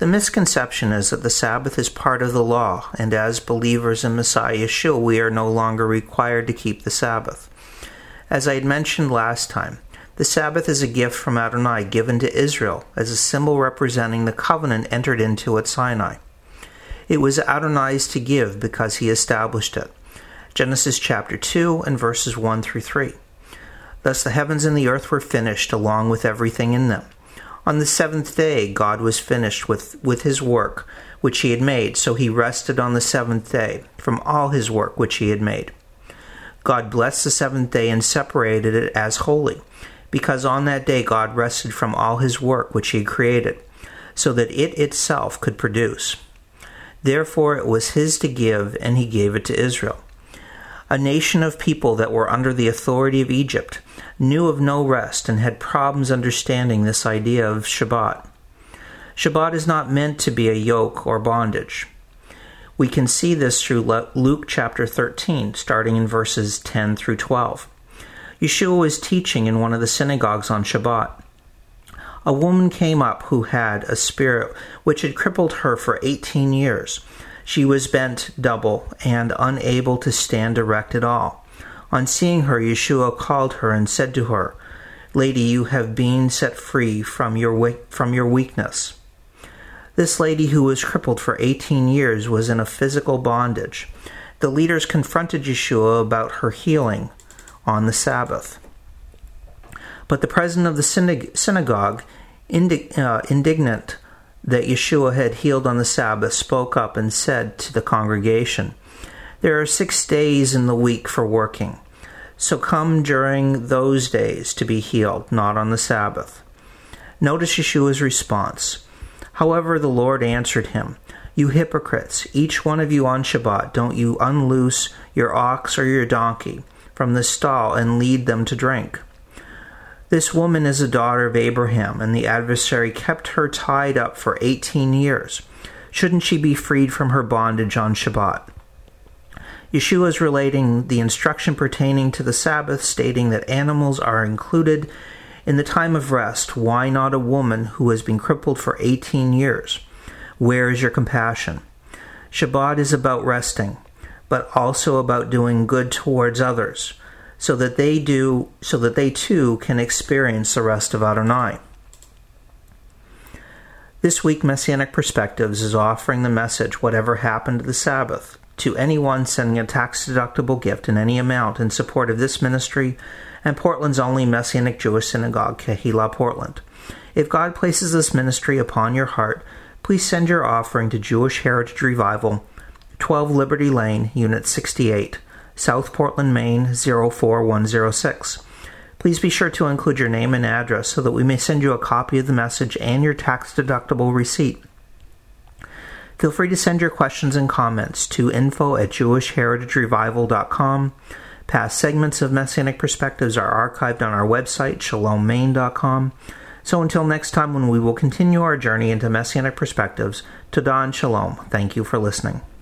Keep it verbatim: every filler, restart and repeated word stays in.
The misconception is that the Sabbath is part of the law, and as believers in Messiah Yeshua, we are no longer required to keep the Sabbath. As I had mentioned last time, the Sabbath is a gift from Adonai given to Israel as a symbol representing the covenant entered into at Sinai. It was Adonai's to give because he established it. Genesis chapter two and verses one through three. Thus the heavens and the earth were finished along with everything in them. On the seventh day God was finished with, with his work which he had made, so he rested on the seventh day from all his work which he had made. God blessed the seventh day and separated it as holy, because on that day God rested from all his work which he had created, so that it itself could produce. Therefore it was his to give, and he gave it to Israel. A nation of people that were under the authority of Egypt knew of no rest and had problems understanding this idea of Shabbat. Shabbat is not meant to be a yoke or bondage. We can see this through Luke chapter thirteen, starting in verses ten through twelve. Yeshua was teaching in one of the synagogues on Shabbat. A woman came up who had a spirit which had crippled her for eighteen years. She was bent double and unable to stand erect at all. On seeing her, Yeshua called her and said to her, "Lady, you have been set free from your from your weakness." This lady, who was crippled for eighteen years, was in a physical bondage. The leaders confronted Yeshua about her healing on the Sabbath. But the president of the synagogue, indig- uh, indignant that Yeshua had healed on the Sabbath, spoke up and said to the congregation, "There are six days in the week for working, so come during those days to be healed, not on the Sabbath." Notice Yeshua's response. However, the Lord answered him, "You hypocrites, each one of you on Shabbat, don't you unloose your ox or your donkey from the stall and lead them to drink? This woman is a daughter of Abraham, and the adversary kept her tied up for eighteen years. Shouldn't she be freed from her bondage on Shabbat?" Yeshua is relating the instruction pertaining to the Sabbath, stating that animals are included in the time of rest. Why not a woman who has been crippled for eighteen years? Where is your compassion? Shabbat is about resting, but also about doing good towards others, so that they do, so that they too can experience the rest of Adonai. This week, Messianic Perspectives is offering the message, "Whatever Happened to the Sabbath?" to anyone sending a tax-deductible gift in any amount in support of this ministry and Portland's only Messianic Jewish synagogue, Kehillah Portland. If God places this ministry upon your heart, please send your offering to Jewish Heritage Revival, twelve Liberty Lane, Unit sixty-eight, South Portland, Maine, zero four one zero six. Please be sure to include your name and address so that we may send you a copy of the message and your tax-deductible receipt. Feel free to send your questions and comments to info at jewish heritage revival dot com. Past segments of Messianic Perspectives are archived on our website, shalom maine dot com. So until next time, when we will continue our journey into Messianic Perspectives, Todah and Shalom. Thank you for listening.